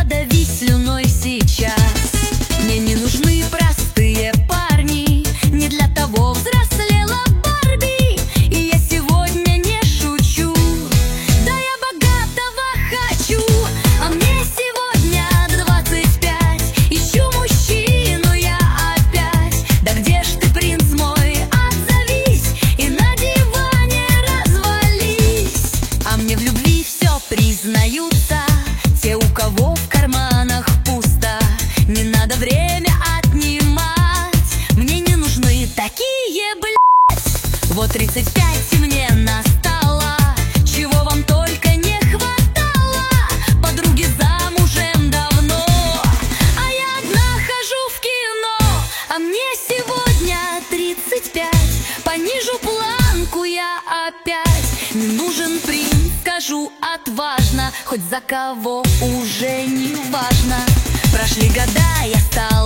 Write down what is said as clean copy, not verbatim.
подави слюной сейчас. Мне не нужны простые парни, не для того взрослела Барби. И я сегодня не шучу, да я богатого хочу. А мне сегодня 25, ищу мужчину я опять. Да где ж ты, принц мой, отзовись и на диване развались. А мне в любви все признаются те, у кого в карманах пусто. Не надо время отнимать, мне не нужны такие, блядь. Вот 35 и мне настало, чего вам только не хватало. Подруги замужем давно, а я одна хожу в кино. А мне сегодня 35, понижу планку я опять. Не нужен принц, скажу отважно, хоть за кого уже не важно. Прошли года, я стала